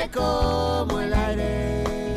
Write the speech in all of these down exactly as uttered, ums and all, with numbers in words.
libre como el aire.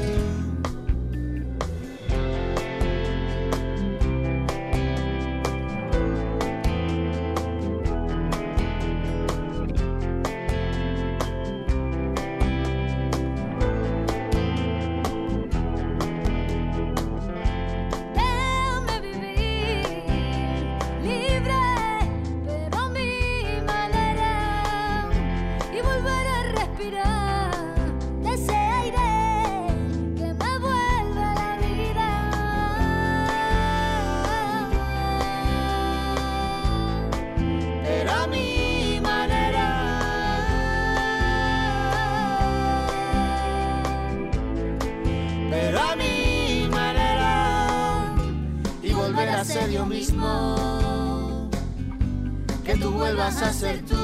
Ser yo mismo, que tú vuelvas a ser tú,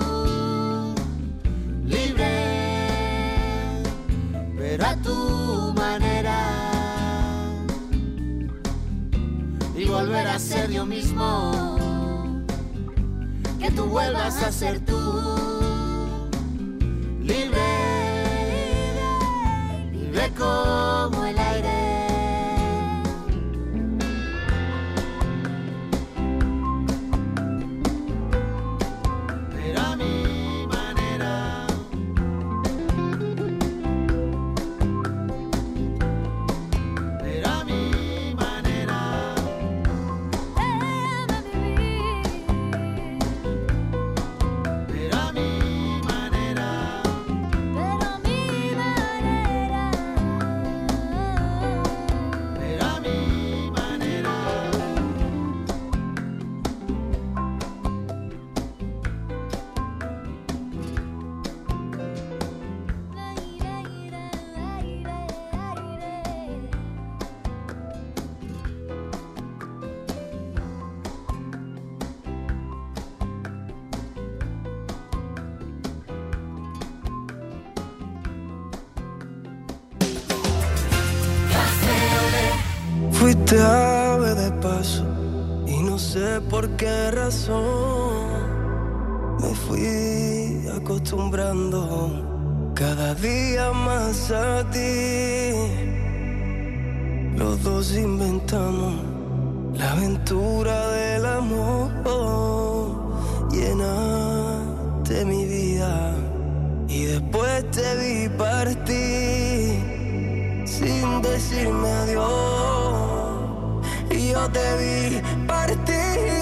libre, pero a tu manera, y volver a ser yo mismo, que tú vuelvas a ser tú, libre, libre como el aire. Fuiste ave de paso y no sé por qué razón me fui acostumbrando cada día más a ti. Los dos inventamos la aventura del amor, llenaste mi vida y después te vi partir sin decirme adiós. Y yo te vi partir.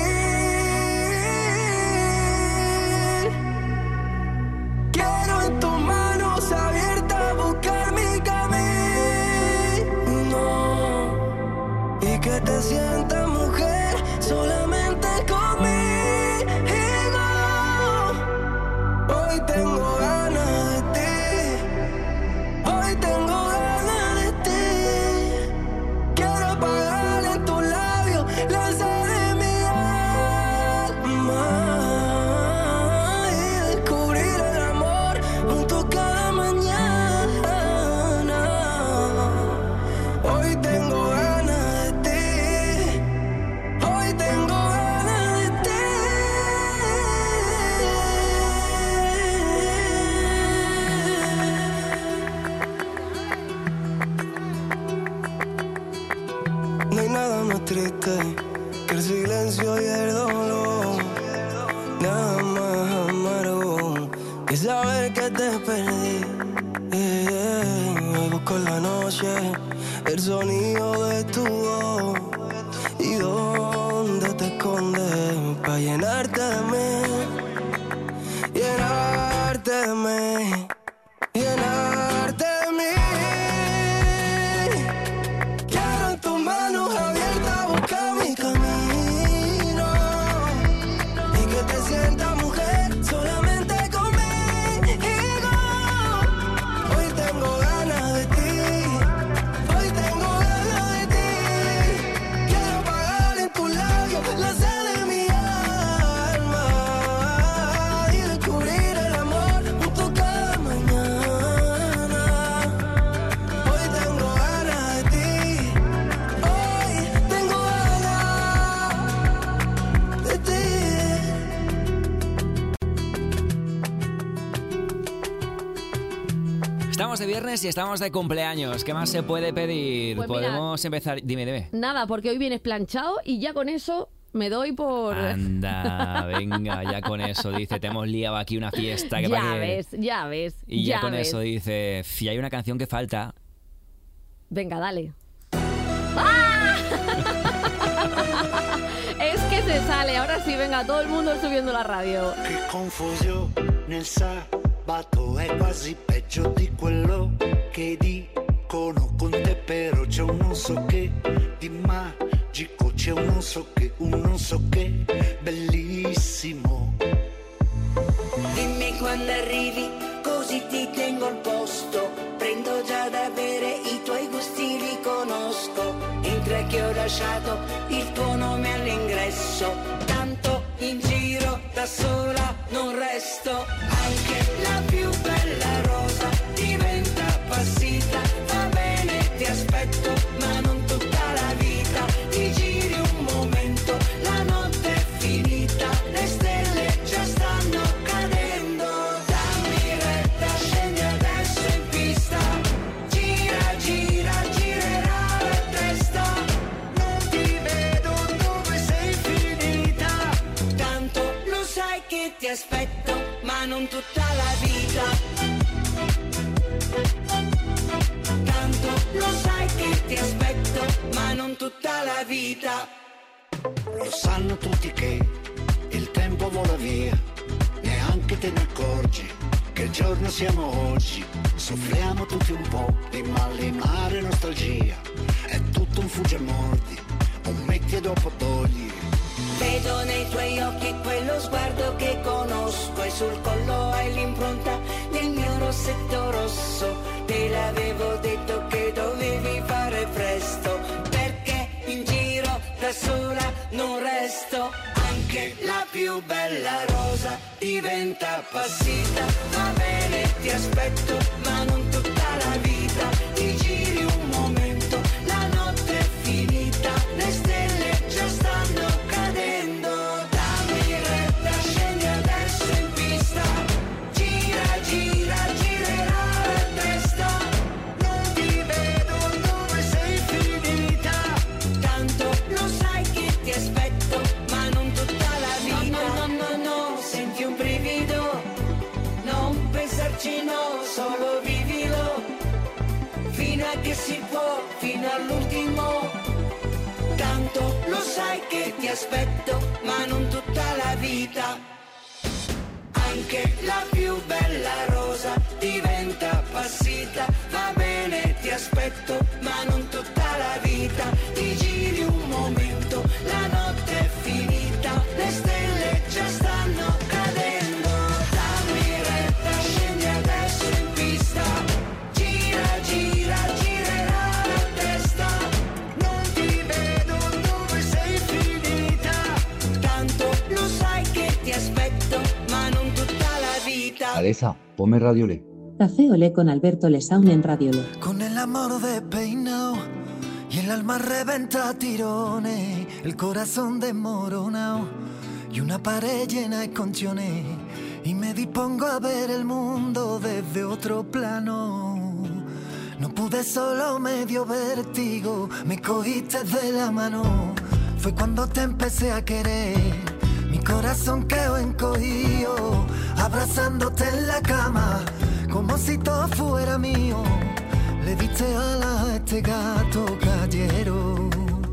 Quiero en tus manos abiertas buscar mi camino y que te sientas mujer solamente conmigo. Hoy tengo ganas de ti. Hoy tengo ganas de ti. Quiero apagar en tus labios la sed de mi alma y descubrir el amor junto cada mañana. Hoy tengo ganas de ti. Hoy tengo ganas de ti. No hay nada más triste que el silencio y el dolor. Nada más amargo que saber que te perdí. Eh, Hoy busco en la noche el sonido de tu voz. ¿Y dónde te escondes para llenarte de mí? Llenarte de mí. Llenarte de mí. Quiero en tus manos abiertas buscar mi camino y que te sientas mujer solamente conmigo. Hoy tengo ganas de ti. Hoy tengo ganas de ti. Quiero apagar en tus labios la sed de mi alma Estamos de viernes y estamos de cumpleaños. ¿Qué más se puede pedir? Pues mira, Podemos empezar... Dime, dime. Nada, porque hoy vienes planchado y ya con eso me doy por... Anda, venga, ya con eso dice, te hemos liado aquí una fiesta. Que ya pa' que... ves, ya ves. Y ya, ya con ves. eso dice, si hay una canción que falta... Venga, dale. ¡Ah! Es que se sale, ahora sí, venga, todo el mundo subiendo la radio. Che confusione nel sabato è quasi peggio di quello che dicono con te, però c'è un non so che di magico, c'è un non so che, un non so che bellissimo. Dimmi quando arrivi, così ti tengo al posto. Prendo già da bere, i tuoi gusti li conosco. Entra che ho lasciato il tuo nome all'ingresso. Tanto in giro da sola non resto. Anche la più bella rosa diventa appassita. Va bene, ti aspetto, ma non tutta la vita. Ti giri un momento, la notte è finita. Le stelle già stanno cadendo. Dammi retta, scendi adesso in pista. Gira, gira, girerà la testa. Non ti vedo dove sei finita. Tanto lo sai che ti aspetto, ma non tutta la vita. Tanto lo sai che ti aspetto, ma non tutta la vita. Lo sanno tutti che il tempo vola via, neanche te ne accorgi che il giorno siamo oggi. Soffriamo tutti un po' di malinare nostalgia, è tutto un fugge e mordi, un metti e dopo togli. Vedo nei tuoi occhi quello sguardo che conosco e sul collo hai l'impronta del mio rossetto rosso. Te l'avevo detto che dovevi fare presto, perché in giro da sola non resto. Anche la più bella rosa diventa appassita. Va bene, ti aspetto, ma non tutta la vita. Ti giri un momento, la notte è finita. Le stelle già stanno cadendo. Dammi retta, scendi adesso in pista. Gira, gira, girerà la testa. Non ti vedo dove sei finita. Tanto lo sai che ti aspetto, ma non tutta la vita. No, no, no, no, senti un brivido. Non pensarci, no, solo vivilo. Fino a che si può, fino all'ultimo. Tanto lo sai che ti aspetto, ma non tutta la vita. Anche la più bella rosa diventa appassita. Va bene, ti aspetto, ma non tutta la vita. Ti giri un momento, la notte è finita. Le stelle già stanno cadendo. Dammi retta, scendi adesso in pista. Gira, gira, girerà la testa. Non ti vedo dove sei finita. Tanto lo sai che ti aspetto, ma non tutta la vita. Alexa, ponme Radio Le. Café Olé con Alberto Lesaun en Radio Le. Con el amor despeinado y el alma reventa a tirones, el corazón desmoronado y una pared llena de esconciones, y me dispongo a ver el mundo desde otro plano. No pude, solo me dio vértigo, me cogiste de la mano. Fue cuando te empecé a querer, mi corazón quedó encogido, abrazándote en la cama, como si todo fuera mío. Le diste alas a este gato callero,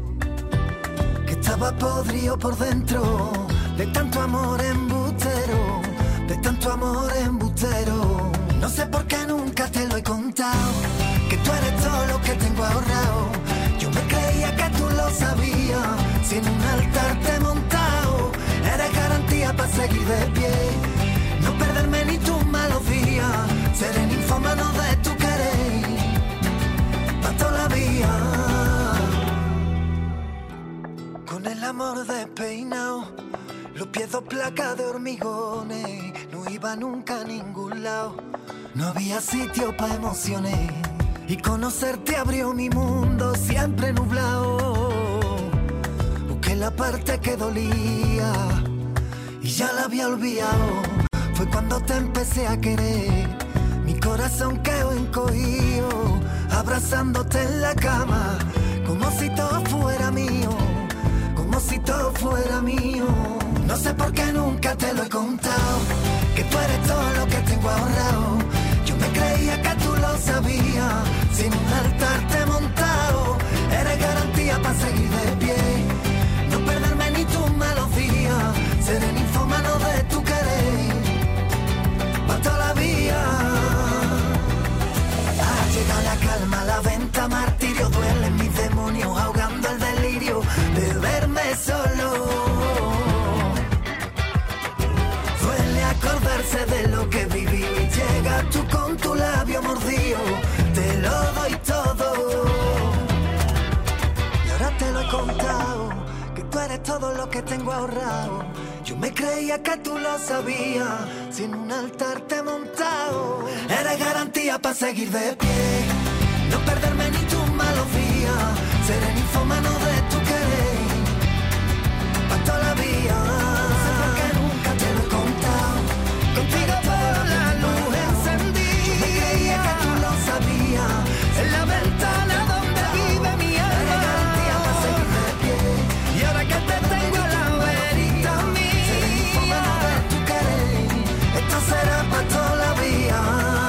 que estaba podrido por dentro, de tanto amor embustero, de tanto amor embustero. No sé por qué nunca te lo he contado, que tú eres todo lo que tengo ahorrado. Yo me creía que tú lo sabías, si en un altar te he montado, eres garantía para seguir de pie, no perderme ni tus malos días, ser el ninfómano de tu querer, pa' toda la vida. Con el amor despeinado, los pies dos placas de hormigones, no iba nunca a ningún lado, no había sitio pa' emociones, y conocerte abrió mi mundo siempre nublado. Busqué la parte que dolía y ya la había olvidado. Fue cuando te empecé a querer, mi corazón quedó encogido, abrazándote en la cama, como si todo fuera mío, como si todo fuera mío. No sé por qué nunca te lo he contado, que tú eres todo lo que tengo ahorrado. Yo me creía que tú lo sabías, sin un altar te he montado. Eres garantía para seguir de pie, no perderme ni tu melodía, ser el ninfómano de tu querer, pa' toda la vida. Ha llegado la calma, la venta, martirio, duelen mis demonios, ahogando el delirio de verme solo. Duele acordarse de lo que viví, llega tú con tu labio mordido, te lo doy todo. Y ahora te lo he contado, que tú eres todo lo que tengo ahorrado. Yo me creía que tú lo sabías, sin un altar te he montado. Eres garantía para seguir de pie, no perderme ni tu melodía, ser el ninfómano de tu querer, pa' toda la vida. No sé por qué nunca te lo he contado, contigo por la luz encendí. Yo me creía que tú lo sabías, en la ventana donde vive mi alma. Eres garantía para seguir de pie, y ahora que te tengo a la verita a mí, ser el ninfómano de tu querer, esto será pa' toda la vida.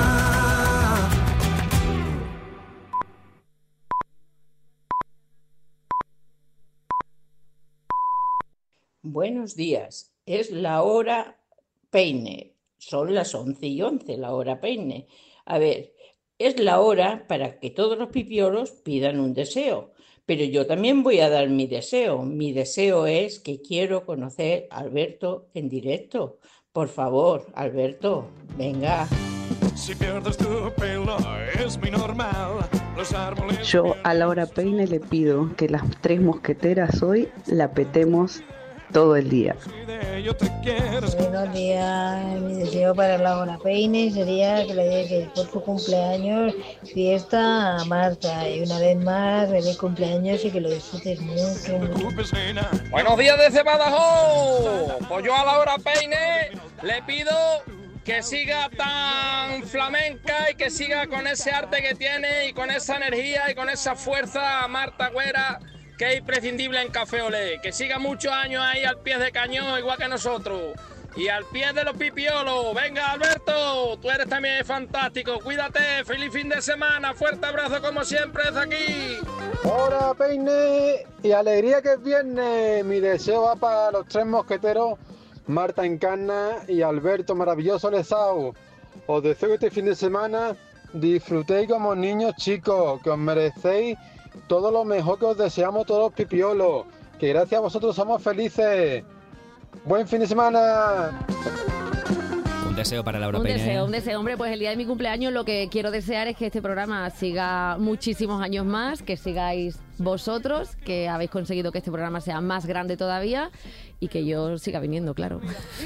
Buenos días, es la hora peine, son las once y once, la hora peine. A ver, es la hora para que todos los pipiolos pidan un deseo, pero yo también voy a dar mi deseo. Mi deseo es que quiero conocer a Alberto en directo. Por favor, Alberto, venga. Si pierdes tu pelo es muy normal. Los árboles... Yo a la hora peine le pido que las tres mosqueteras hoy la petemos todo el día. Buenos días, mi deseo para la hora peine sería que le dediques por su cumpleaños fiesta a Marta, y una vez más feliz cumpleaños y que lo disfrutes mucho. Buenos días desde Badajoz. Pues yo a la hora peine le pido que siga tan flamenca y que siga con ese arte que tiene y con esa energía y con esa fuerza a Marta Güera, que es imprescindible en Café Olé, que siga muchos años ahí al pie de cañón, igual que nosotros, y al pie de los pipiolos. Venga, Alberto, tú eres también fantástico, cuídate, feliz fin de semana, fuerte abrazo como siempre desde aquí. Hora peine y alegría que es viernes. Mi deseo va para los tres mosqueteros, Marta Encarna y Alberto maravilloso Lesao. Os deseo que este fin de semana disfrutéis como niños chicos, que os merecéis todo lo mejor, que os deseamos todos los pipiolos, que gracias a vosotros somos felices. Buen fin de semana. Un deseo para Laura Un Peine. deseo, un deseo. Hombre, pues el día de mi cumpleaños lo que quiero desear es que este programa siga muchísimos años más, que sigáis vosotros, que habéis conseguido que este programa sea más grande todavía y que yo siga viniendo, claro.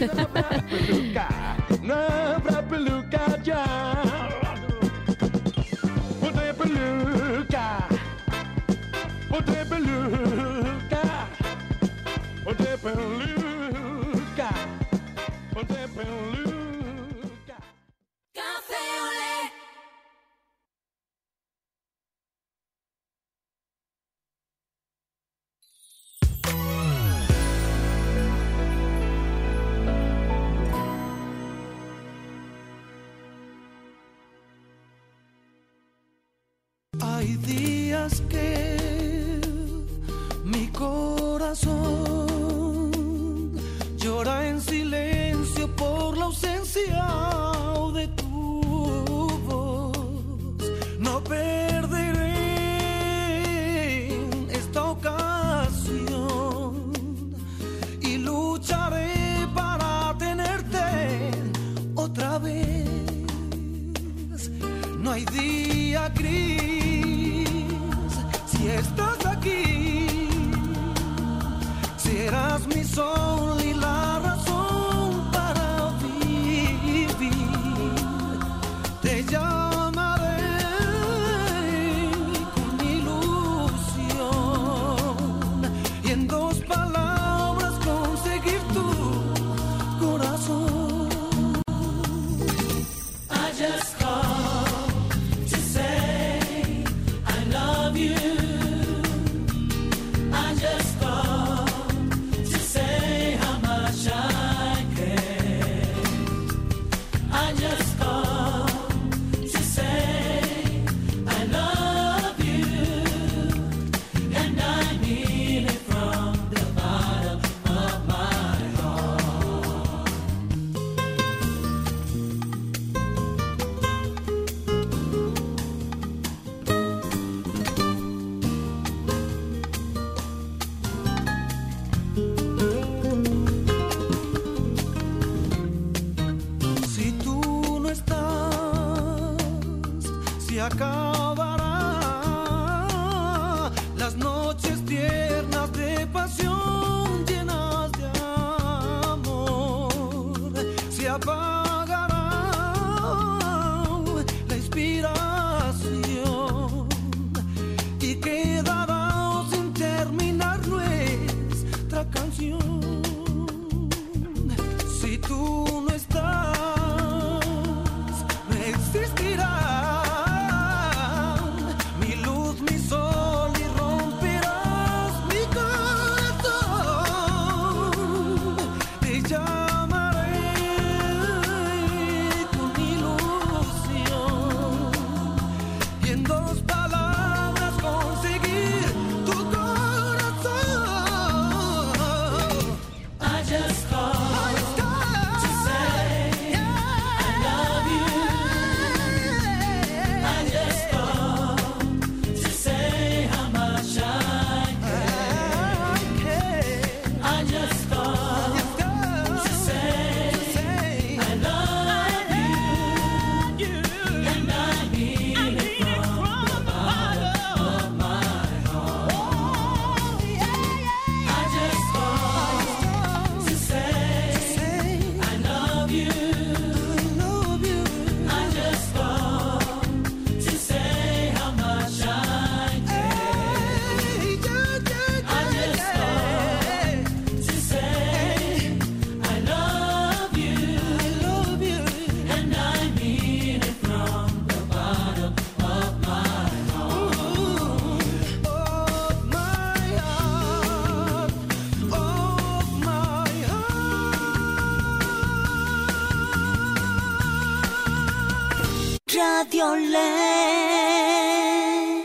No habrá peluca ya. Ponte peluca. Ponte peluca. Ponte peluca. Ponte peluca. Café Olé. Hay días que mi corazón llora en silencio por la ausencia de tu voz. No perderé esta ocasión y lucharé para tenerte otra vez. No hay día gris si estás aquí, serás mi sol y la razón para vivir. Te llamaré con ilusión y en dos palabras conseguir tu corazón. I just call acabará. Las noches tiernas de pasión llenas de amor se apagará la inspiración y quedará sin terminar nuestra canción. Si tú no estás, no existirá mi luz, mi sol, y romperás mi corazón. Te llamaré con ilusión y en dos palabras conseguir tu corazón. I just call to say I love you. I just call to say how much I care. I just call to say I love you, and I mean it from the bottom of my heart. I just call to say I love you. I just call to say how much I care. I just call to say I love you, and I mean it from the bottom of my heart. Of my heart, of my heart. Radio Led.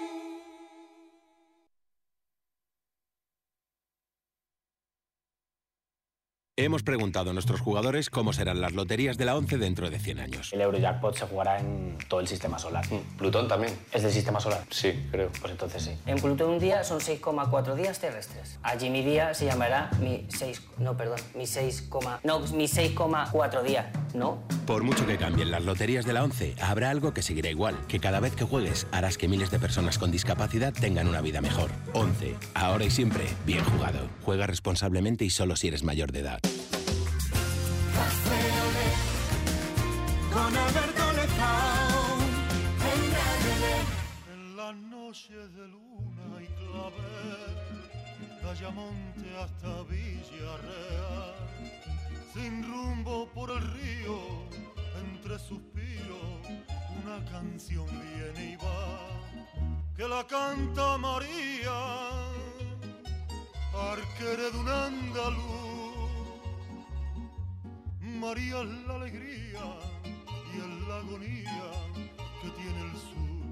Hemos preguntado a nuestros jugadores cómo serán las loterías de la ONCE dentro de cien años. El Eurojackpot se jugará en todo el sistema solar. ¿Plutón también? ¿Es del sistema solar? Sí, creo. Pues entonces sí. En Plutón un día son seis coma cuatro días terrestres. Allí mi día se llamará mi seis... No, perdón. Mi seis, no, mi seis coma cuatro días, ¿no? Por mucho que cambien las loterías de la ONCE, habrá algo que seguirá igual, que cada vez que juegues harás que miles de personas con discapacidad tengan una vida mejor. ONCE, ahora y siempre, bien jugado. Juega responsablemente y solo si eres mayor de edad. Con Alberto Lezao en Radio Led. En las noches de luna y clavel, Ayamonte hasta Villarreal, sin rumbo por el río, entre suspiros, una canción viene y va, que la canta María, arquera de un andaluz. María es la alegría y es la agonía que tiene el sur.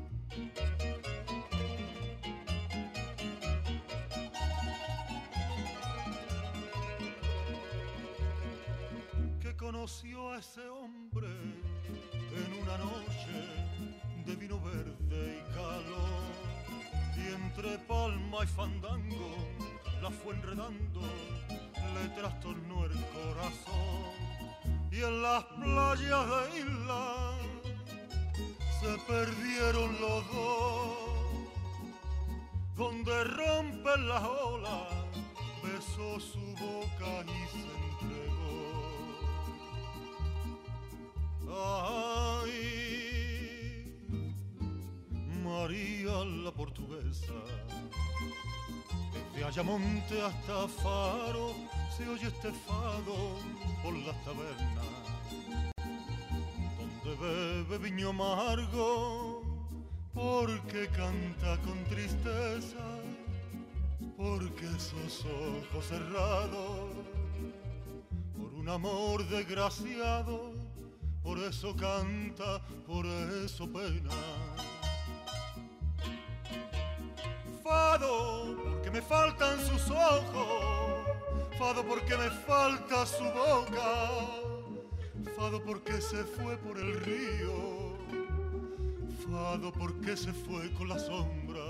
Que conoció a ese hombre en una noche de vino verde y calor, y entre palma y fandango la fue enredando, le trastornó el corazón. Y en las playas de isla se perdieron los dos, donde rompen las olas, besó su boca y se entregó. Ay, María la portuguesa, desde Ayamonte hasta Faro se oye este fado por las tabernas, donde bebe viño amargo, porque canta con tristeza, porque esos ojos cerrados, por un amor desgraciado, por eso canta, por eso pena. Fado, porque me faltan sus ojos, fado porque me falta su boca, fado porque se fue por el río, fado porque se fue con la sombra.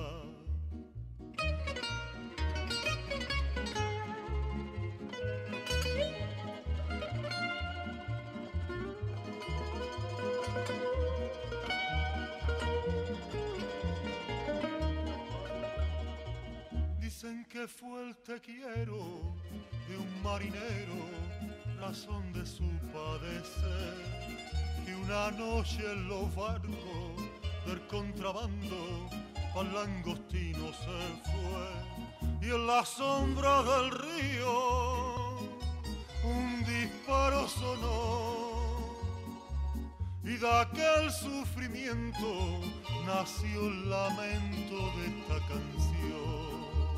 que fue el te quiero de un marinero, razón de su padecer, que una noche en los barcos del contrabando al langostino se fue, y en la sombra del río un disparo sonó, y de aquel sufrimiento nació el lamento de esta canción.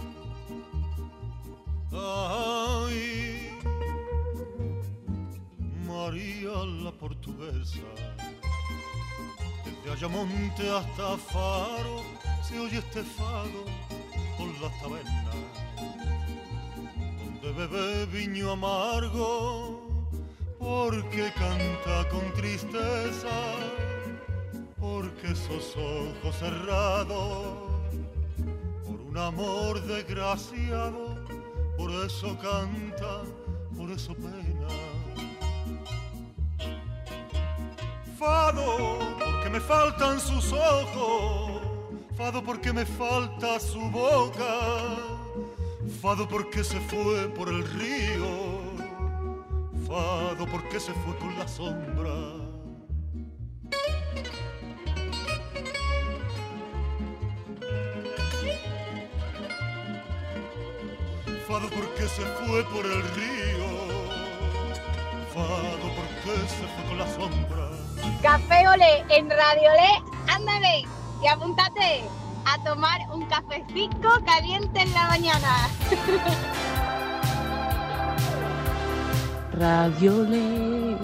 Ay, María la portuguesa, desde Ayamonte hasta Faro se oye este fado por las tabernas, donde bebe viño amargo, porque canta con tristeza, porque esos ojos cerrados, por un amor desgraciado, por eso canta, por eso pena. Fado, porque me faltan sus ojos, fado porque me falta su boca, fado porque se fue por el río, fado porque se fue con la sombra. Fado porque se fue por el río, fado porque se fue con la sombra. Café Olé en Radio Olé, ándale y apúntate a tomar un cafecito caliente en la mañana. Radio Olé,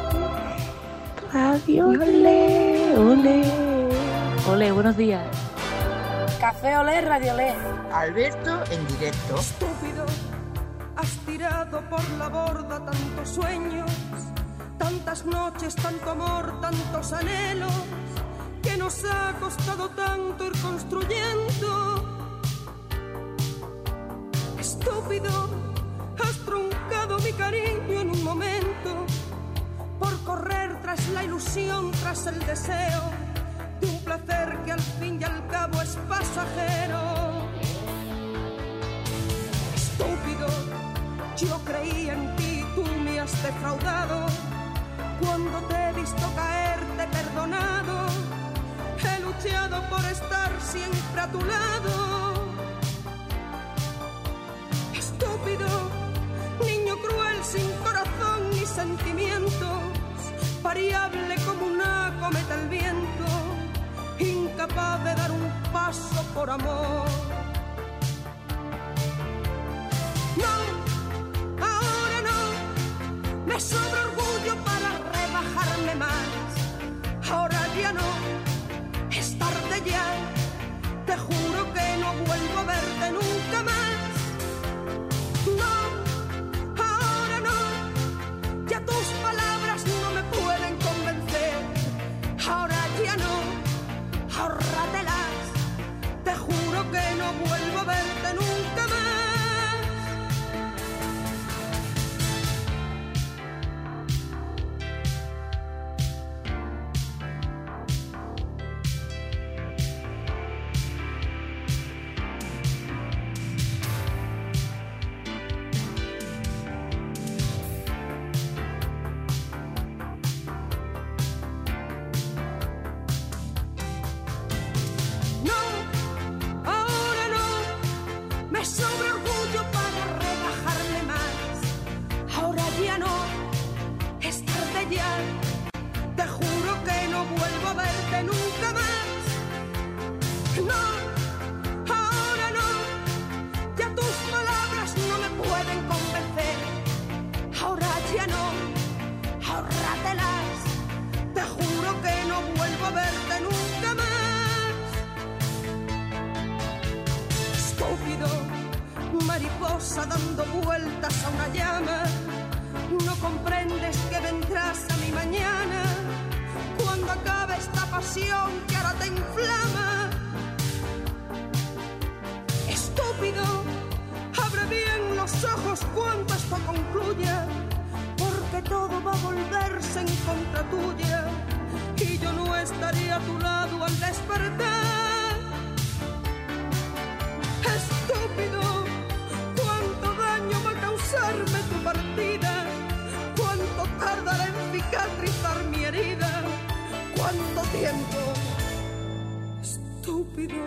Radio Olé, Olé, Olé, buenos días. Café Olé, Radio Olé. Alberto en directo. Estúpido, has tirado por la borda tantos sueños, tantas noches, tanto amor, tantos anhelos, que nos ha costado tanto ir construyendo. Estúpido, has truncado mi cariño en un momento, por correr tras la ilusión, tras el deseo de un placer que al fin y al cabo es pasajero. Estúpido, yo creía en ti, tú me has defraudado. Cuando te he visto caer, te he perdonado. He luchado por estar siempre a tu lado. Estúpido, niño cruel sin corazón ni sentimientos, variable como una cometa al viento, incapaz de dar un paso por amor. No, ahora no, me sobra orgullo para rebajarme más. Ahora ya no, es tarde ya, te juro que no vuelvo a verte nunca más. No, ahora no, ya tus palabras no me pueden convencer. Ahora ya no, ahórratelas, te juro que no vuelvo a verte nunca más. Mariposa dando vueltas a una llama, no comprendes que vendrás a mi mañana, cuando acabe esta pasión que ahora te inflama. Estúpido, abre bien los ojos cuando esto concluya, porque todo va a volverse en contra tuya, y yo no estaré a tu lado al despertar. Estúpido, cicatrizar mi herida. ¿Cuánto tiempo, estúpido?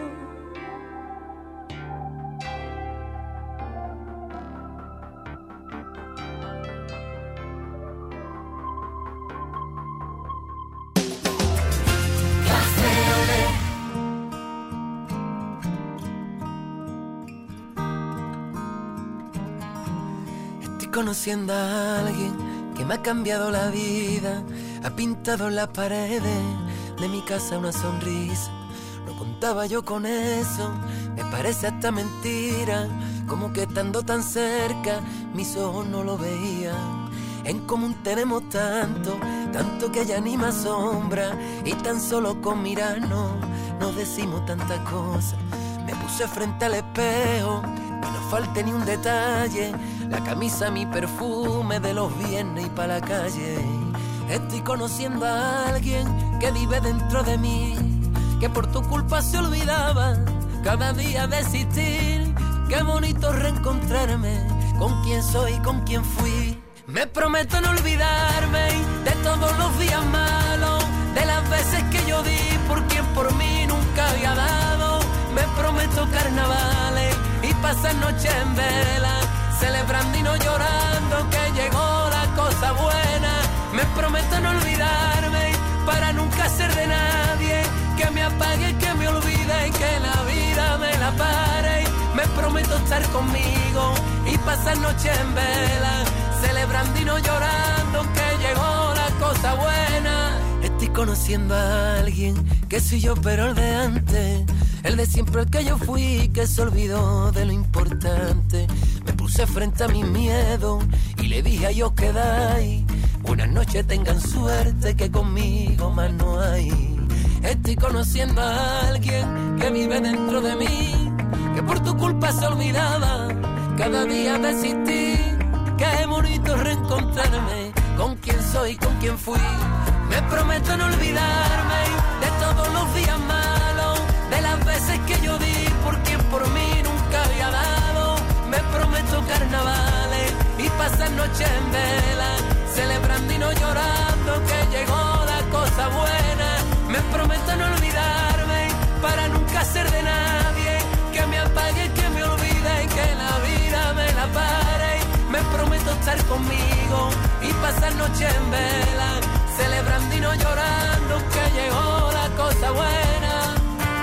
Conociendo a alguien que me ha cambiado la vida, ha pintado en las paredes de mi casa una sonrisa. No contaba yo con eso, me parece hasta mentira, como que estando tan cerca mis ojos no lo veían. En común tenemos tanto, tanto que ya ni me asombra, y tan solo con mirarnos nos decimos tantas cosas. Me puse frente al espejo, que no falte ni un detalle, la camisa, mi perfume de los viernes y pa' la calle. Estoy conociendo a alguien que vive dentro de mí, que por tu culpa se olvidaba cada día de existir. Qué bonito reencontrarme con quien soy, con quien fui. Me prometo no olvidarme de todos los días malos, de las veces que yo di por quien por mí nunca había dado. Me prometo carnavales y pasar noches en vela, celebrando y no llorando que llegó la cosa buena. Me prometo no olvidarme para nunca ser de nadie, que me apague, que me olvide y que la vida me la pare. Me prometo estar conmigo y pasar noche en vela, celebrando y no llorando que llegó la cosa buena. Estoy conociendo a alguien que soy yo pero el de antes, el de siempre, el que yo fui, que se olvidó de lo importante. Me puse frente a mi miedo y le dije a ellos quedáis, buenas noches, tengan suerte, que conmigo más no hay. Estoy conociendo a alguien que vive dentro de mí, que por tu culpa se olvidaba cada día de existir. Qué bonito reencontrarme con quien soy, con quien fui. Me prometo no olvidarme de todos los días malos, de las veces que yo di por quien por mí nunca había dado. Me prometo carnavales y pasar noches en vela, celebrando y no llorando que llegó la cosa buena. Me prometo no olvidarme para nunca ser de nadie, que me apague, que me olvide y que la vida me la pare. Me prometo estar conmigo y pasar noches en vela, celebrando y no llorando que llegó la cosa buena.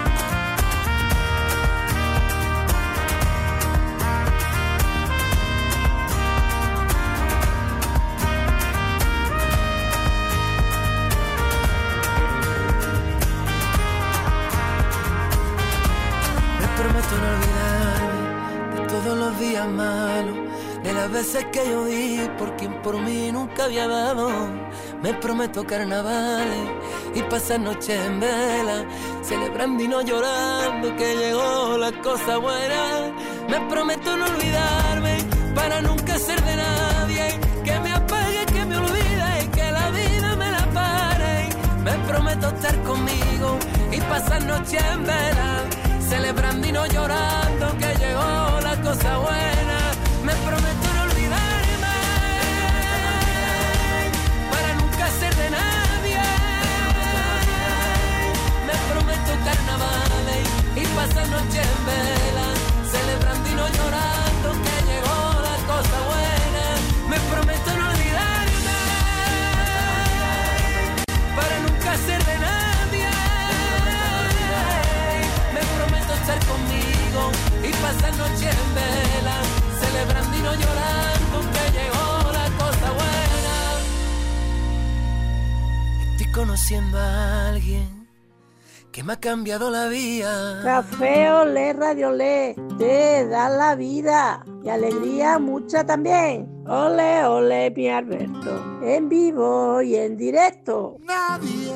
Prometo no olvidarme de todos los días malos, de las veces que yo di por quien por mí nunca había dado. Me prometo carnavales y pasar noches en vela, celebrando y no llorando que llegó la cosa buena. Me prometo no olvidarme para nunca ser de nadie, que me apague, que me olvide y que la vida me la pare. Me prometo estar conmigo y pasar noches en vela, celebrando y no llorando que llegó la cosa buena. Me prometo no olvidarme para nunca ser de nadie. Me prometo carnavales y pasar noche en vela, celebrando y no llorando que llegó la cosa buena. Me prometo no olvidarme para nunca ser de nadie. Me prometo estar conmigo y pasar noche en vela, celebrando y no llorando que llegó la cosa buena. Estoy conociendo a alguien que me ha cambiado la vida. Café Olé, Radio Olé, te da la vida y alegría mucha también. Ole, ole, mi Alberto, en vivo y en directo. Nadie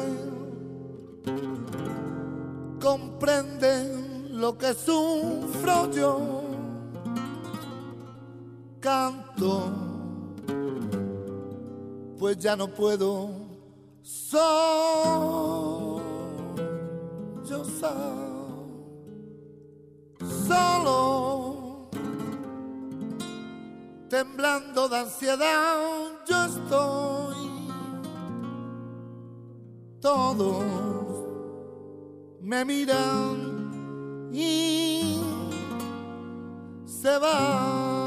comprende lo que sufro yo. Canto, pues ya no puedo solo, yo solo, temblando de ansiedad yo estoy. todos me miran y se van.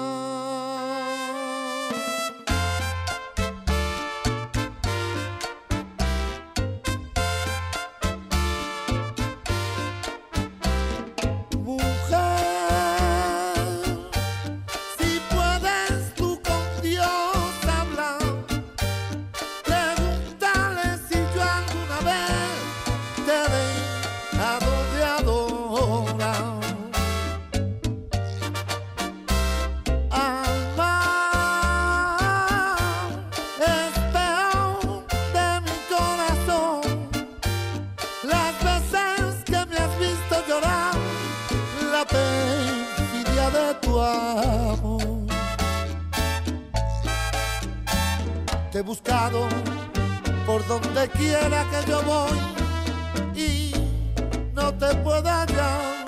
Te he buscado por donde quiera que yo voy y no te puedo hallar.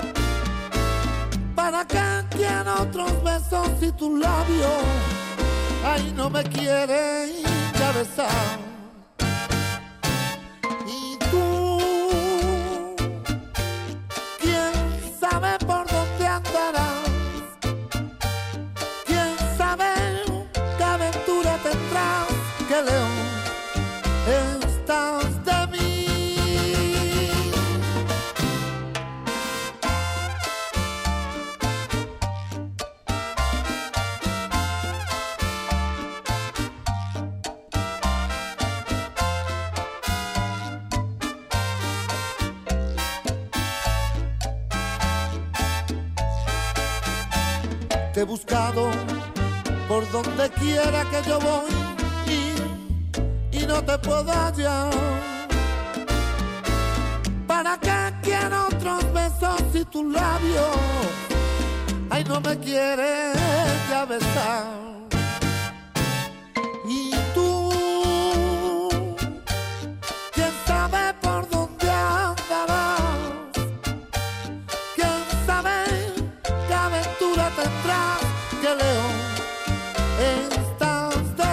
¿Para qué quiero otros besos si tus labios ay no me quieren ya besar? Y tú, quién sabe por dónde andarás. Que león estás de mí. Te he buscado por donde quiera que yo voy y no te puedo hallar. ¿Para qué quiero otros besos si tus labios ay no me quieres ya besar? Y tú, quién sabe por dónde andarás, quién sabe qué aventura tendrás, que león estás de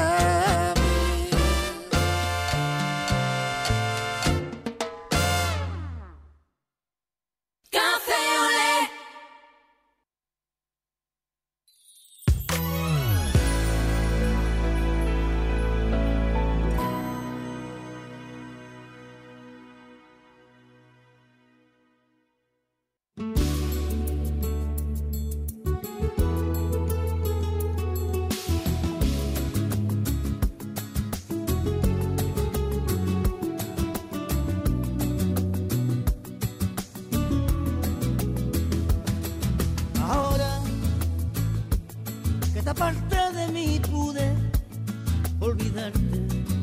parte de mí pude olvidarte.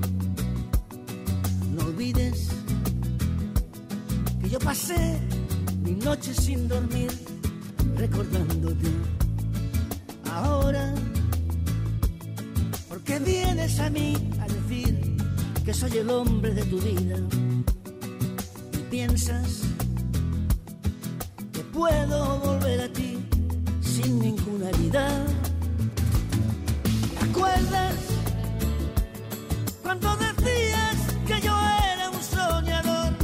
No olvides que yo pasé mi noche sin dormir recordándote. Ahora, ¿por qué vienes a mí a decir que soy el hombre de tu vida? Y piensas que puedo volver a ti sin ninguna herida. ¿Te acuerdas cuando decías que yo era un soñador?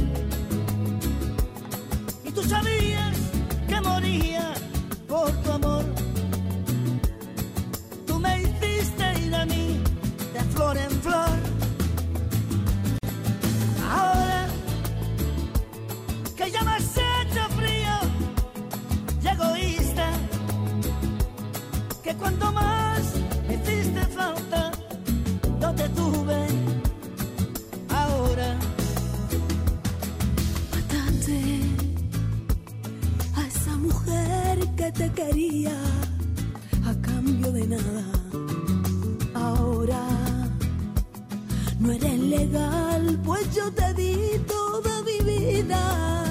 Y tú sabías que moría por tu amor. Tú me hiciste ir a mí de flor en flor. Ahora que ya me has hecho frío y egoísta, que cuando más me hiciste falta no te tuve. Ahora mataste a esa mujer que te quería a cambio de nada. Ahora no eres legal, pues yo te di toda mi vida.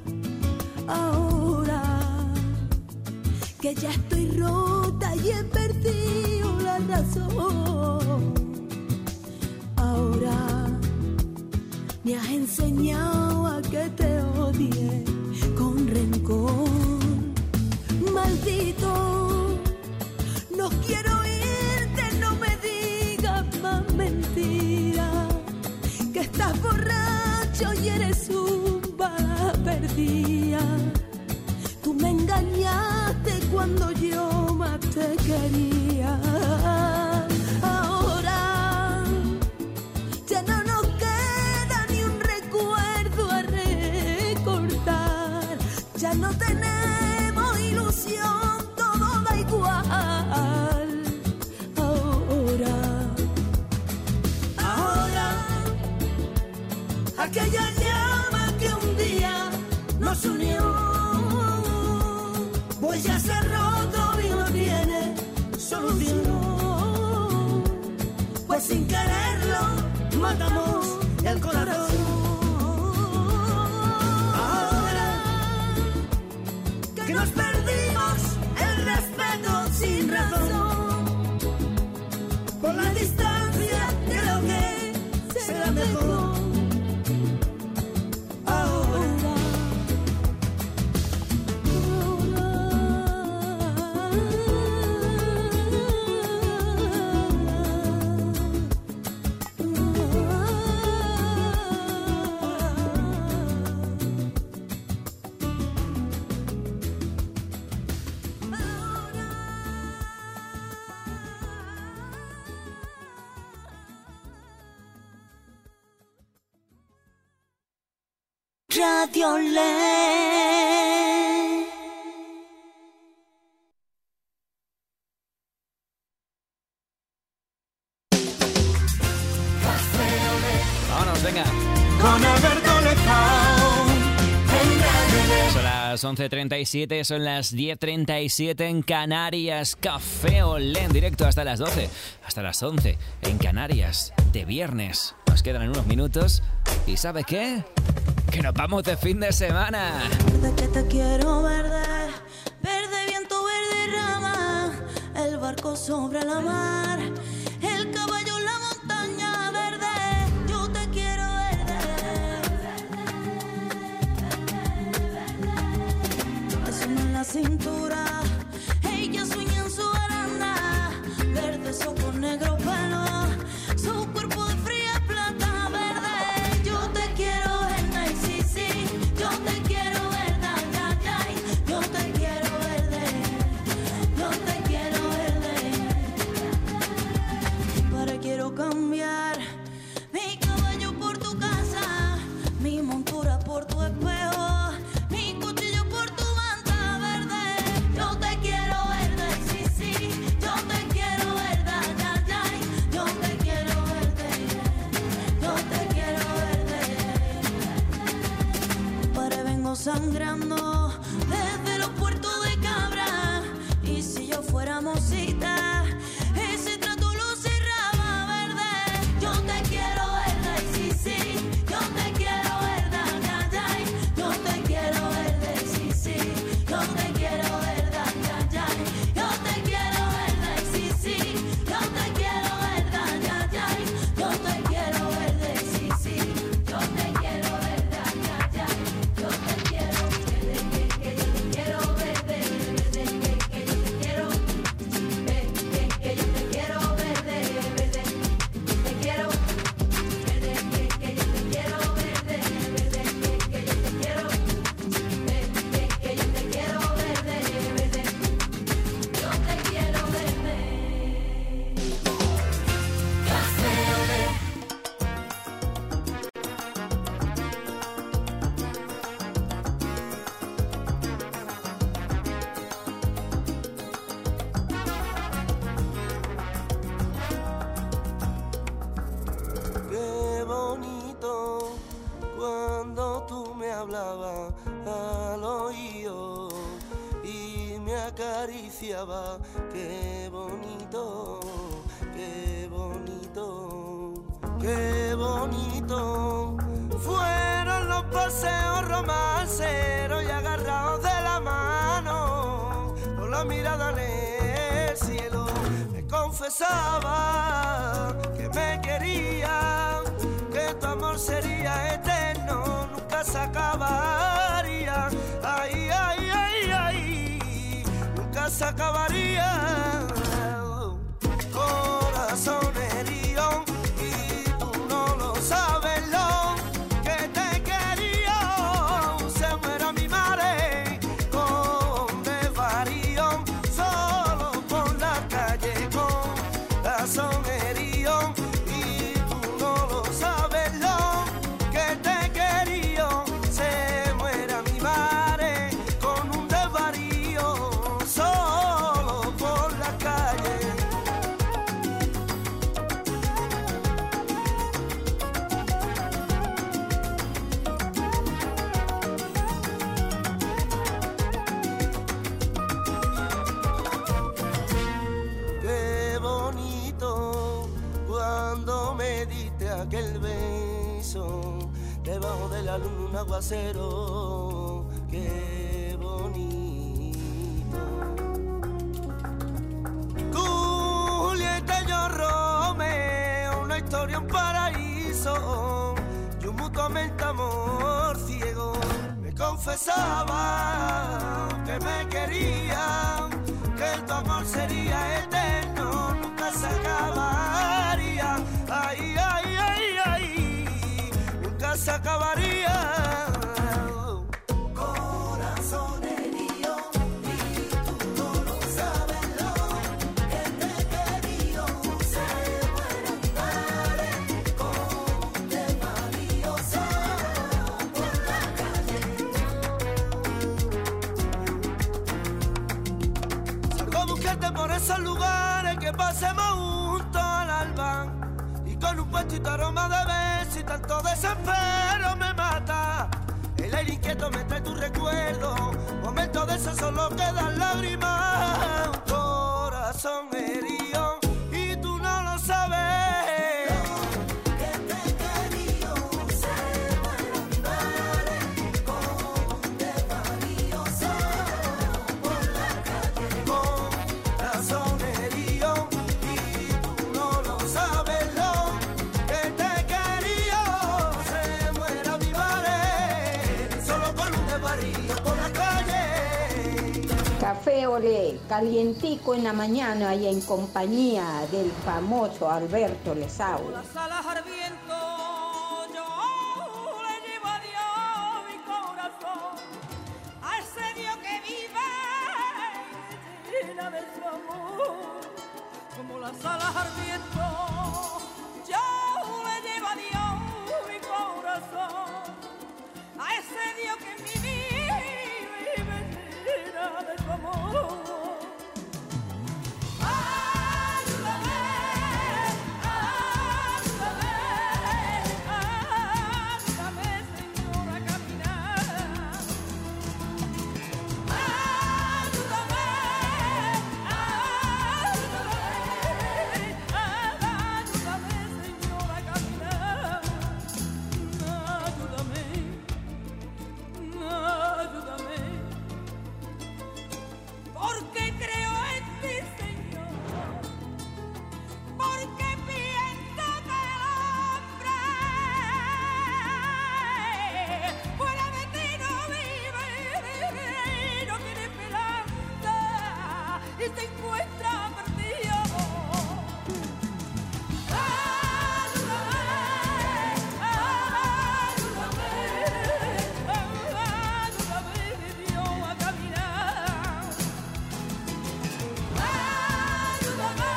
Ahora que ya estoy rota y he perdido la razón. Ahora me has enseñado a que te odie con rencor. Maldito, no quiero irte, no me digas más mentiras, que estás borracho y eres un bala perdida. Tú me engañaste cuando yo más te quería. Ahora ya no nos queda ni un recuerdo a recordar. Ya no tenemos ilusión, todo da igual. Ahora, ahora, aquella llama que un día nos unió, pues ya se ha roto y no tiene solución. Pues sin quererlo matamos el corazón. Ahora que nos perdimos el respeto sin razón, por la distancia creo que será mejor. Radio Le. Vámonos, venga. Con Alberto Lezao. Son las once treinta y siete, son las diez treinta y siete en Canarias. Café Olé en directo hasta las doce, hasta las once en Canarias, de viernes. Nos quedan en unos minutos. ¿Y sabe qué? ¡Que nos vamos de fin de semana! Verde que te quiero, verde, verde viento, verde rama, el barco sobre la mar, el caballo en la montaña, verde, yo te quiero, verde. Eso en la cintura, ella sueña en su baranda, verde ojos negro pelo, su cuerpo de fría plata, verde, yo te quiero. Yo te quiero verde, ay, ay, yo te quiero verde, yo te quiero verde. Para quiero cambiar mi caballo por tu casa, mi montura por tu espejo, mi cuchillo por tu manta, verde. Yo te quiero verde, sí, sí, yo te quiero verde, ay, ay, yo te quiero verde, yo te quiero verde. Para vengo sangrando desde los puertos de Cabra, y si yo fuera mosita, ese trato lo cerraba, verde. Yo te quiero verde, sí, sí, yo te quiero verde, ay, ay, yo te quiero verde, sí, sí, yo te quiero verde, ay, ay, yo te quiero verde, sí, sí, yo te quiero verde, ay, ay, yo te quiero verde, sí, sí, yo te quiero verde, ay, ay, yo te quiero verde, que que yo te quiero verde, verde, que que yo te quiero, que que que yo te quiero verde, verde, te quiero, verde, que que yo te quiero verde, verde, que que yo te quiero, que que yo te quiero verde, verde, yo te quiero verde. Café Olé. Qué bonito cuando tú me hablabas al oído y me acariciaba. Qué bonito, qué bonito, qué bonito. Fueron los paseos romanceros y agarrados de la mano, con la mirada en el cielo, me confesaba que me quería, que tu amor sería eterno, nunca se acabaría. Ay, ay, ay, ay, nunca se acabaría. Corazón herido y tú no lo sabes. paraíso, debajo de la luna un aguacero, qué bonito. Julieta y yo Romeo, una historia, un paraíso y un mutuamente amor ciego. Me confesaba que me quería, que tu amor sería eterno, nunca se acabaría. Ay, ay, ay, ay, nunca se acabaría. Corazón herido, y tú no lo sabes lo que te he querido. Se muere mi madre con desvalioso por la calle. Salgo a buscarte por esos lugares que pasemos juntos al alba, y con un puestito aroma de beso y tanto desespero me mata. El aire inquieto me trae tu recuerdo, momentos de esos solo quedan lágrimas. Un corazón herido y tú no lo sabes. Que te he querido, se muere mi madre con desvalioso por la calle. Corazón herido y tú no lo sabes lo que te he querido. Se muera mi madre solo con un desvarío por la calle. Café Olé, calientico en la mañana y en compañía del famoso Alberto Lesau. Las alas ardiendo, yo le llevo a Dios mi corazón, a ese Dios que vive y llena de su amor. Como las alas ardiendo, yo le llevo a Dios mi corazón, a ese Dios que en mi vida vive y llena de su amor. Ayúdame, ayúdame, ayúdame, Señor, a caminar. Ayúdame, ayúdame, ayúdame, Señor, a caminar. Ayúdame, ayúdame, porque creo en ti, Señor, porque pienso que el hombre fuera de ti no vive y no tiene esperanza y se encuentra perdido. Ayúdame, ayúdame, ayúdame, mi Dios, a caminar. Ayúdame,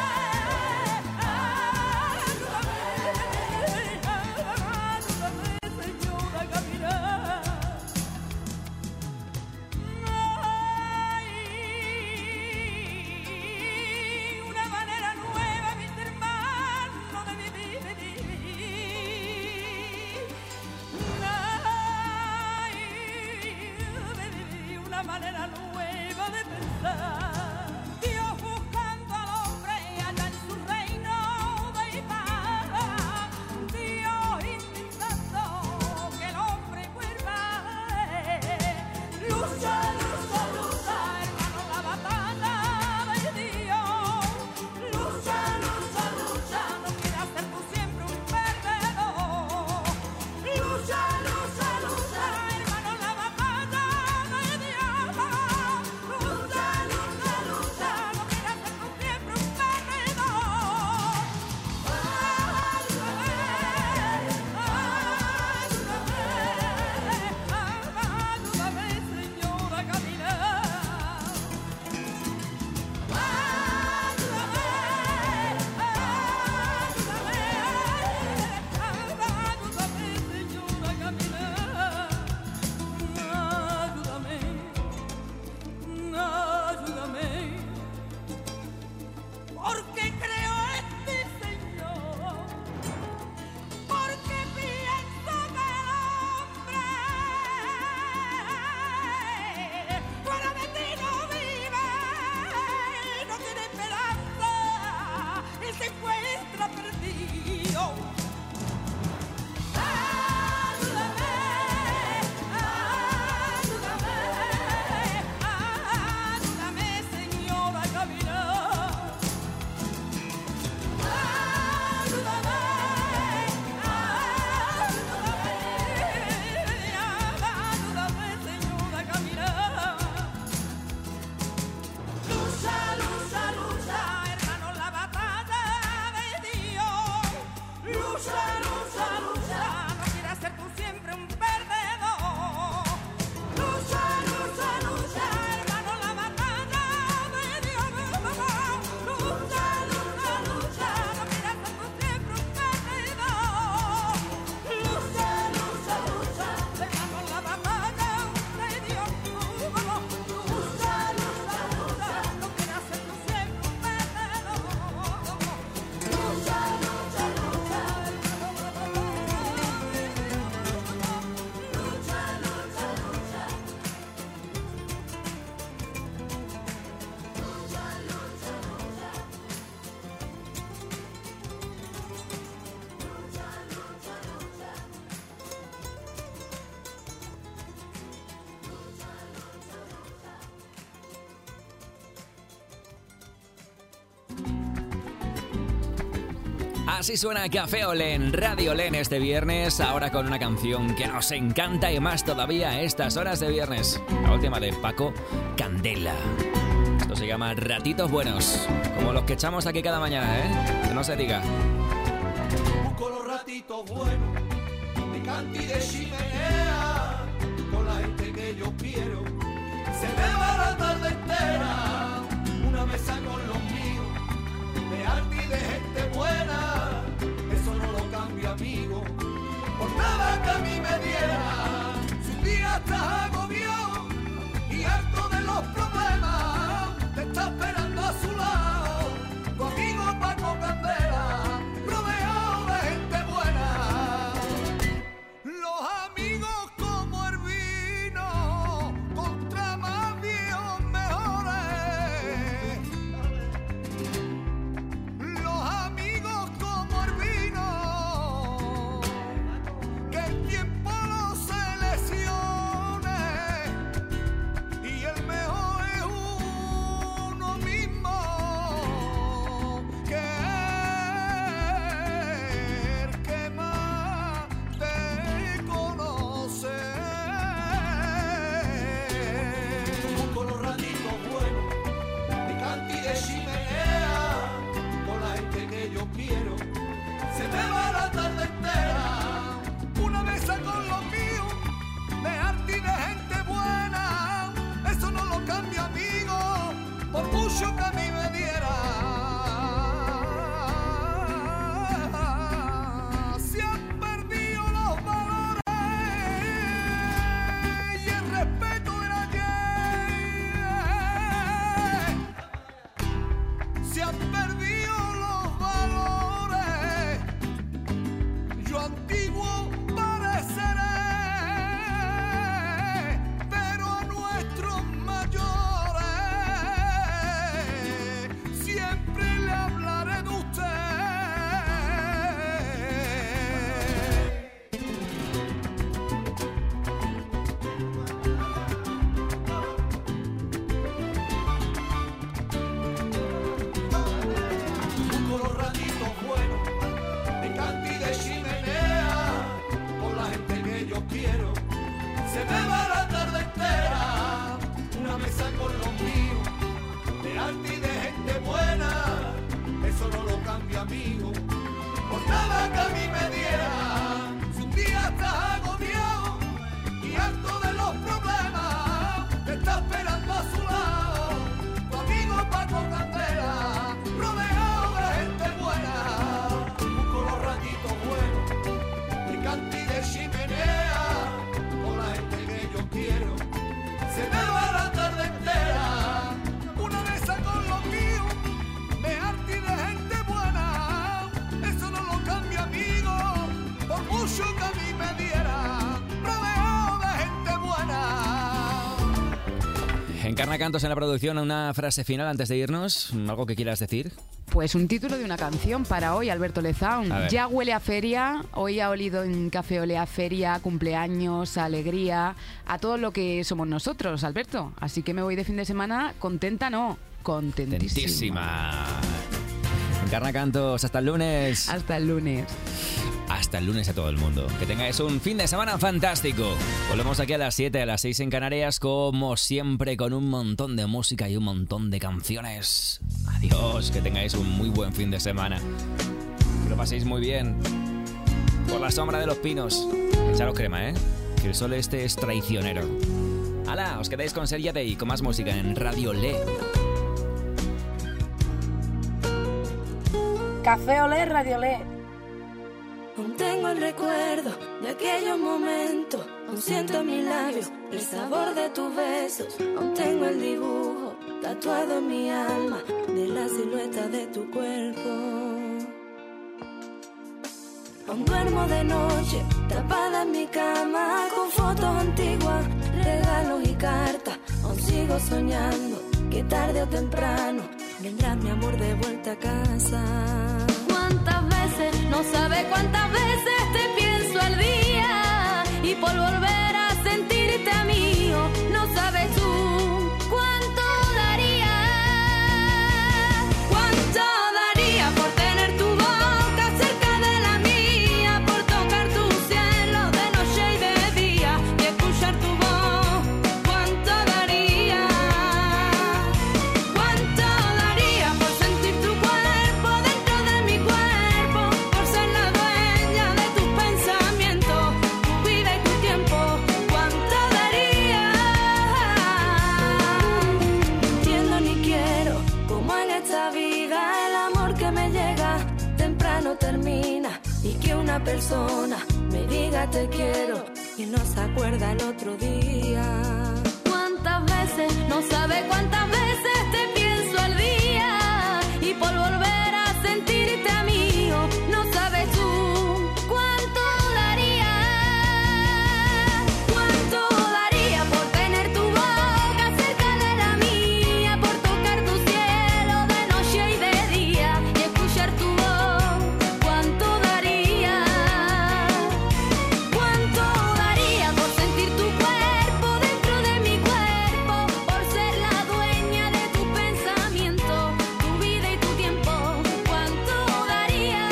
ayúdame, ayúdame, Señor, a caminar. Ay, una manera nueva, mis hermanos, de vivir, de vivir. Ay, de vivir, una manera nueva de pensar. Dios buscando al hombre allá en su reino de paz. Dios intentando que el hombre vuelva. Lucha, lucha, lucha, hermano, la batalla de Dios. Lucha, lucha, lucha, no quieras ser tú siempre un perdedor. Lucha, lucha, lucha, hermano, la batalla de Dios. Lucha, lucha, Así suena Café Olé en Radio Olé este viernes, ahora con una canción que nos encanta y más todavía a estas horas de viernes. La última de Paco Candela. Esto se llama Ratitos Buenos, como los que echamos aquí cada mañana, ¿eh? Que no se diga. Busco los ratitos buenos de canti y de chimenea, con la gente que yo quiero. Se me va la tarde entera, una mesa con los míos, de arte y de gente buena, eso no lo cambio, amigo, por nada que a mí me diera. Si un día estás agobiado y harto de los problemas, te está esperando a su lado tu amigo Paco Candela, rodeado de gente buena. Los amigos como el vino, contra más viejos mejores. Los amigos como el vino, que el tiempo los seleccione, y el mejor es uno mismo, que el que más te conoce. Busco los ratitos buenos de canti y de chimenea, con la gente que yo quiero. Se me va la tarde entera, una mesa con los míos, de arte y de gente buena, eso no lo cambia, amigo, por mucho que a mí me diera. Se han perdido los valores y el respeto del ayer. Se han perdido los valores, yo antiguo pareceré, pero a nuestros mayores siempre le hablaré de usted. Busco los ratitos buenos de canti y de chimenea, con la gente que yo quiero. Se me va la tarde entera, una mesa con los míos, de arte y de gente buena, eso no lo cambia, amigo, por nada que a mí me diera. Si un día estás agobiado y harto de los problemas, te está esperando a su lado tu amigo Paco Candela, rodeado de gente buena. Busco los ratitos buenos de canti y de chimenea, con la gente que yo quiero. Se me va la tarde entera, una mesa con los míos, de arte y de gente buena, eso no lo cambia, amigo, por mucho que a mí me diera, rodeado de gente buena. Encarna Cantos en la producción, una frase final antes de irnos, algo que quieras decir. Pues un título de una canción para hoy, Alberto Lezaun. A ver. Ya huele a feria, hoy ha olido en Café Olé a feria, cumpleaños, alegría, a todo lo que somos nosotros, Alberto. Así que me voy de fin de semana contenta, no, contentísima. Contentísima. Encarna Cantos, hasta el lunes. Hasta el lunes. Hasta el lunes a todo el mundo. Que tengáis un fin de semana fantástico. Volvemos aquí a las siete, a las seis en Canarias, como siempre, con un montón de música y un montón de canciones. Adiós, que tengáis un muy buen fin de semana. Que lo paséis muy bien. Por la sombra de los pinos. Echaros crema, ¿eh? Que el sol este es traicionero. ¡Hala! Os quedáis con Sergia Day, con más música en Radio Olé. Café Olé, Radio Olé. Aún tengo el recuerdo de aquellos momentos, aún siento en mis labios el sabor de tus besos, aún tengo el dibujo tatuado en mi alma de la silueta de tu cuerpo. Aún duermo de noche, tapada en mi cama, con fotos antiguas, regalos y cartas. Aún sigo soñando que tarde o temprano vendrá mi amor de vuelta a casa. ¿Cuántas veces, no sabe cuántas veces te pienso al día? Y por volver a sentirte mío, no sabes tú cuánto daría. Cuánto daría por tener tu boca cerca persona me diga te quiero y no se acuerda el otro día. ¿Cuántas veces, no sabe cuántas veces te pienso al día? Y por volver a sentirte mío, no sabes tú cuánto daría. Cuánto daría por tener tu boca cerca de la mía, por tocar tu cielo de noche y de día y escuchar tu voz. Cuánto daría. Cuánto daría por sentir tu cuerpo dentro de mi cuerpo, por ser la dueña de tus pensamientos, tu vida y tu tiempo. Cuánto daría.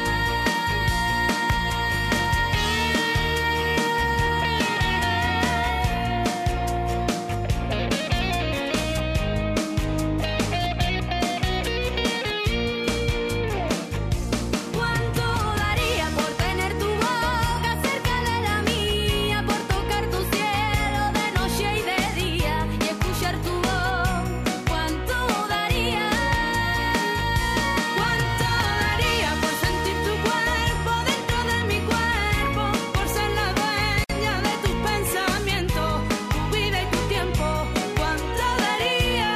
Cuánto daría por tener tu boca cerca de la mía, por tocar tu cielo de noche y de día y escuchar tu voz. Cuánto daría. Cuánto daría por sentir tu cuerpo dentro de mi cuerpo, por ser la dueña de tus pensamientos, tu vida y tu tiempo. Cuánto daría.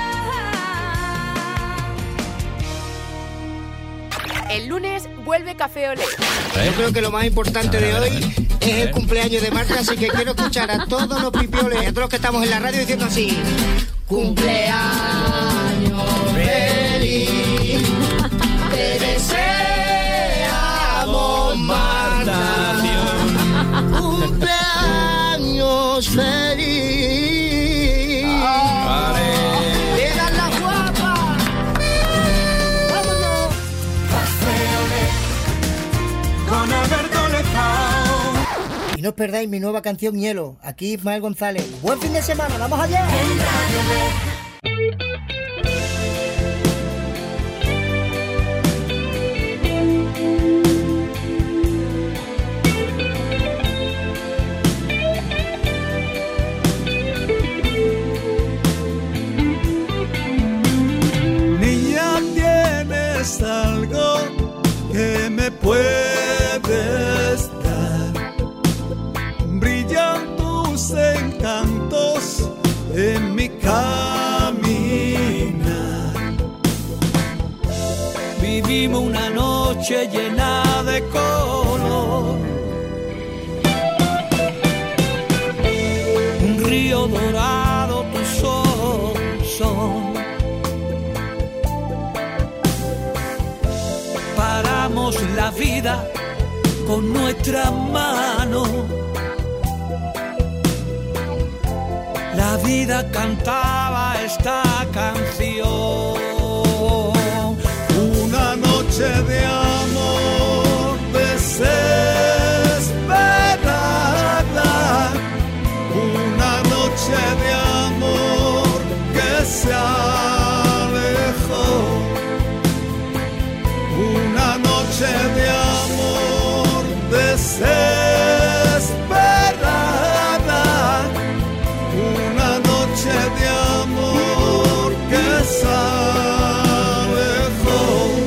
El lunes vuelve Café Olé. Yo creo que lo más importante de hoy es el cumpleaños de Marta, así que quiero escuchar a todos los pipioles, a todos los que estamos en la radio diciendo así: cumpleaños feliz, te deseamos Marta. Cumpleaños feliz. ¡Llegan las guapas! ¡Vámonos! Con Alberto Lezao. Y no os perdáis mi nueva canción Hielo. Aquí Ismael González. Buen fin de semana, vamos allá. Niña, tienes algo que me puedes dar. Brillan tus encantos en mi caminar. Vivimos una noche llena de color. Un río dorado, tus ojos son. Paramos la vida con nuestras manos. La vida cantaba esta canción. Una noche de amor desesperada. Una noche de amor que se alejó. Una noche de amor desesperada. Una noche de amor que se alejó.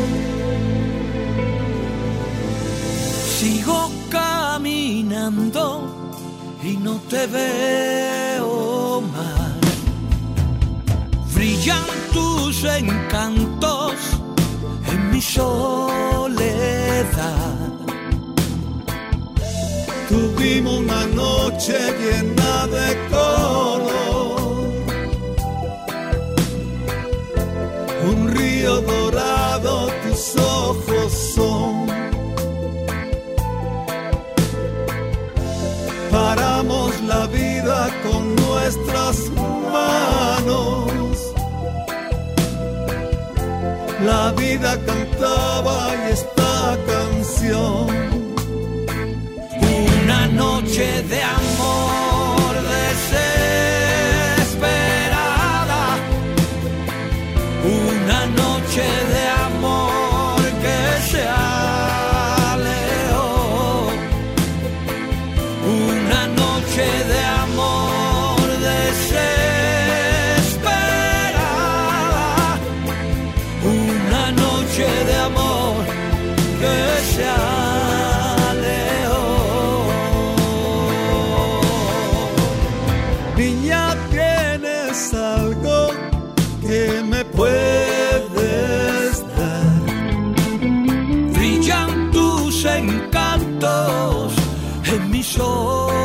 Sigo caminando y no te veo más. Brillan tus encantos en mi soledad. Tuvimos una noche llena de color. Un río dorado, tus ojos son. Paramos la vida con nuestras manos. La vida cantaba y esta canción. Una noche de amor desesperada. Una noche de amor que se alejó. Una noche de amor desesperada. Una noche de amor que se alejó. yo